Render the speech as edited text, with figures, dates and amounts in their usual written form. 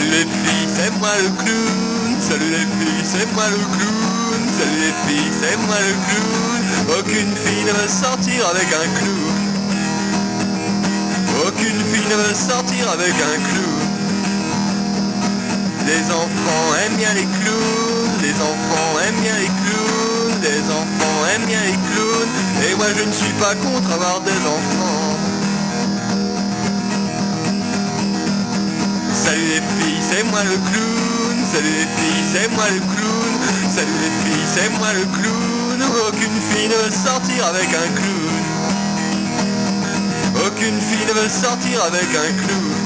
Salut les filles, c'est moi le clown. Salut les filles, c'est moi le clown. Salut les filles, c'est moi le clown. Aucune fille ne veut sortir avec un clown. Aucune fille ne veut sortir avec un clown. Les enfants aiment bien les clowns. Les enfants aiment bien les clowns. Les enfants aiment bien les clowns. Et moi je ne suis pas contre avoir des enfants. Salut les filles, c'est moi le clown. Salut les filles, c'est moi le clown. Salut les filles, c'est moi le clown. Aucune fille ne veut sortir avec un clown. Aucune fille ne veut sortir avec un clown.